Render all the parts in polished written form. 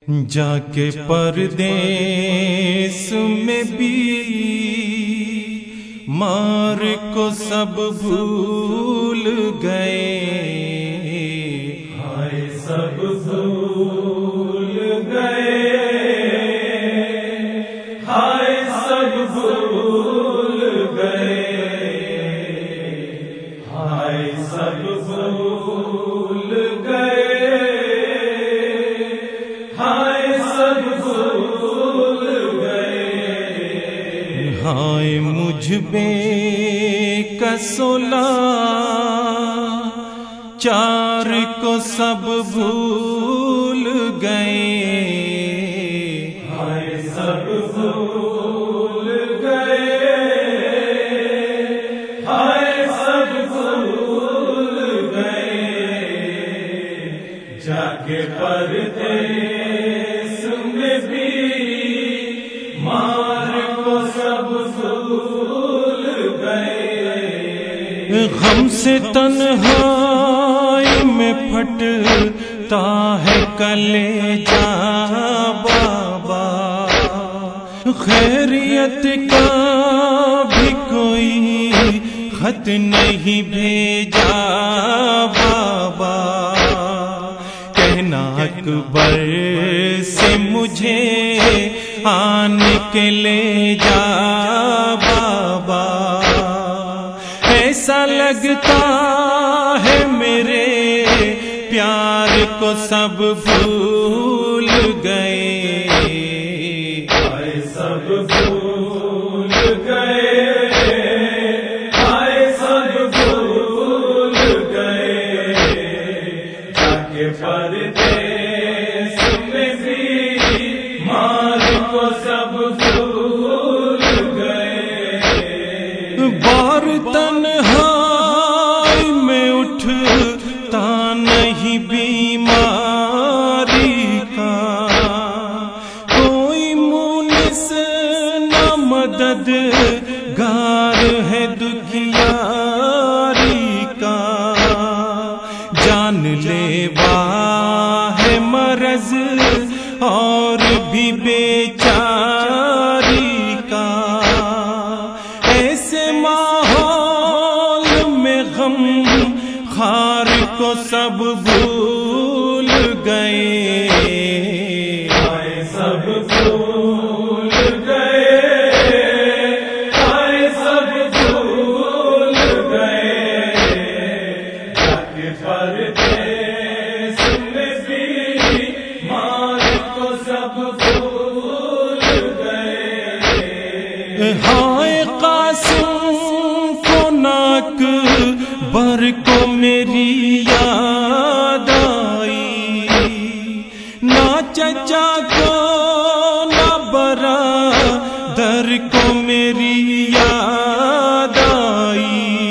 جا کے پردیس میں بھی مار کو سب بھول گئے، ہائے سب بھول گئے، ہائے سب بھول گئے، ہائے سب بھول گئے، ہائے سب بھول گئے، ہائے مجھ بے کسولا چار کو سب بھول گئے، ہائے سب بھول گئے، ہائے سب بھول گئے، جا کے پردیس میں بھی مار کو سب بھول گئے، غم سے تنہائی میں پھٹتا ہے کلیجا بابا، خیریت کا بھی کوئی خط نہیں بھیجا بابا، کہنا اکبر سے مجھے آن کے لے جا بابا، ایسا لگتا ہے میرے پیار کو سب بھول گئے، ہائے سب بھول گئے، ہائے سب بھول گئے، جا کے پردیس میں بھی مار کو سب بھول گئے، بار تنہائی میں اٹھتا نہیں بیماری کا، کوئی مونس نہ مددگار ہے دکھیاری کا، جان لیوا ہے مرض اور بھی بیچاری کا، ایسے ماحول میں غم خار کو سب بھول گئے، ہائے سب بھول گئے، ہائے سب بھول گئے، جا کے پردیس میں بھی مار کو سب بھول گئے، ہائے قاسم کو ناک بر کو میری یاد آئی، نہ چچا کو نہ برادر کو میری یاد آئی،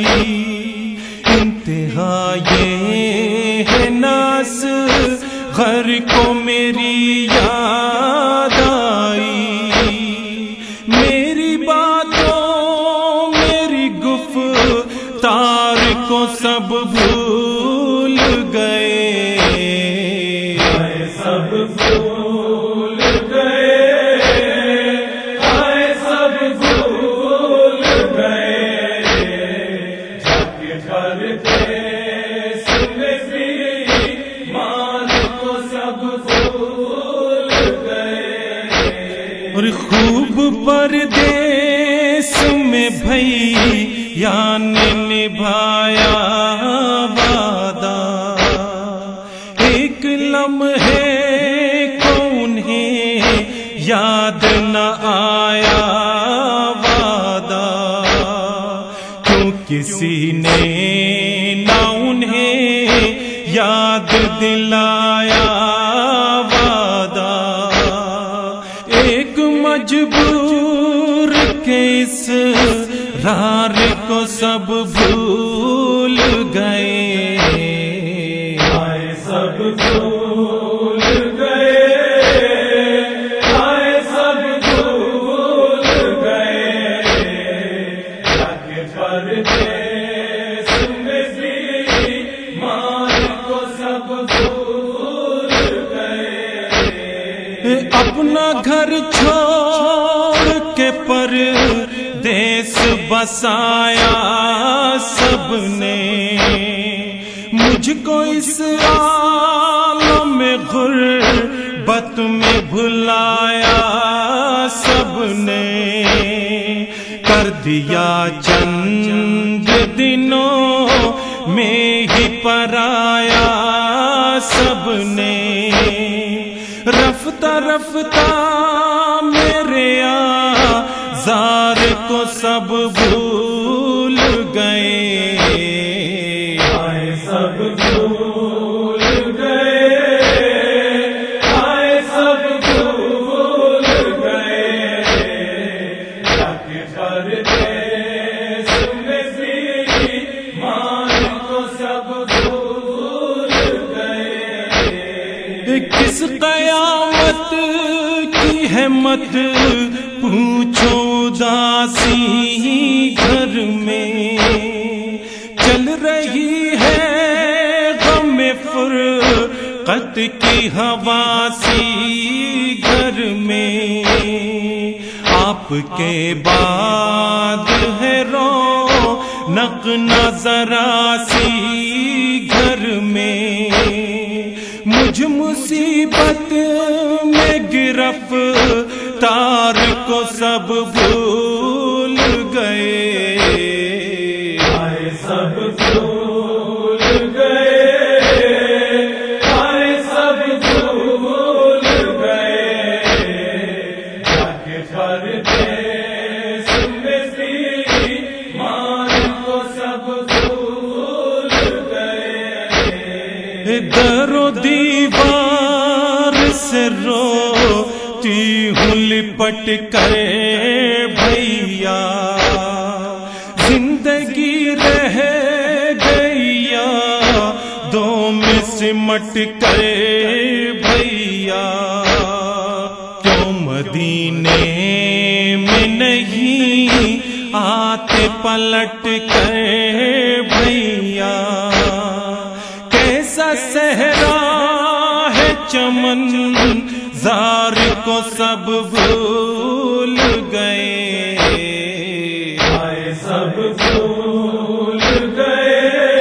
انتہا یہ ہے ناس گھر کو میری یاد آئی، میری باتوں میری گفتار کو سب بھول گئے، ہائے سب بھول گئے، ہائے سب بھول گئے، جا کے پردیس میں بھی مار کو سب بھول گئے، اور خوب پردیس میں بھیا نے نبھایا وعدہ، ایک لمحے کو انہیں یاد نہ آیا وعدہ، کیوں کسی نے نہ انہیں یاد دلایا وعدہ، ایک مجبور کے اصرار کو سب بھول گئے، ہائے سب بھول گئے، ہائے سب بھول گئے، جا کے پردیس میں بھی مار کو سب بھول گئے، اپنا گھر چھوڑ کے پردیس بسایا سب نے، مجھ کو اس عالم میں غربت میں بھلایا سب نے، کر دیا چند دنوں میں ہی پرایا سب نے، رفتہ رفتہ میرے آزار کو سب بھول گئے، سب بھول گئے، سب بھول گئے، پردیس میں مان کو سب بھول گئے، کس قیامت کی ہے مت پوچھو اداسی گھر میں، چل رہی ہے غم فرقت کی ہوا سی گھر میں، آپ کے بعد ہے رونق نظر سی گھر میں، مجھ مصیبت میں گرفتار کو سب بھول گئے، سب بھول گئے، سب بھول گئے، پردیس میں مان کو سب بھول گئے، در و دیوار سے روتی ہوں لپٹ کر بھیا، زندگی رہ گئی دو میں سمٹ کر بھیا، کیوں مدینے میں نہیں آتے پلٹ کر بھیا، کیسا صحرا ہے چمن زار کو سب بھول گئے، سب بھول گئے،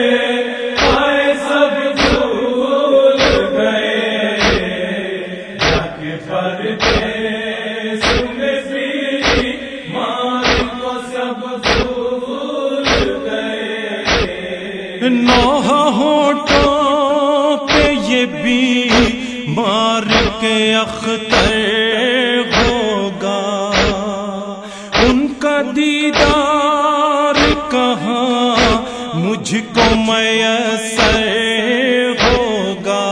سب بھول گئے، پردیس میں مان کو سب بھول گئے، نوح ہونٹوں پہ یہ بیمار کے اختر ہوگا، ان کا دیدار کہاں مجھ کو میسر ہوگا،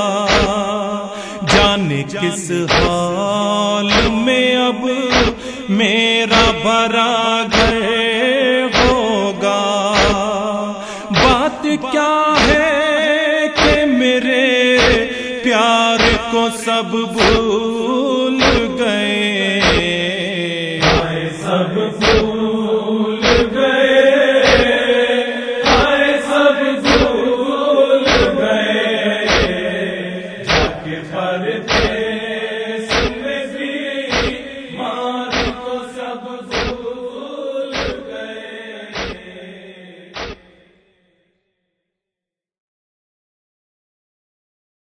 جانے کس حال میں اب میرا بھرا گھر ہوگا، بات کیا ہے کہ میرے پیار کو سب بھول گئے، سب بھول گئے، سب بھول گئے، پردیس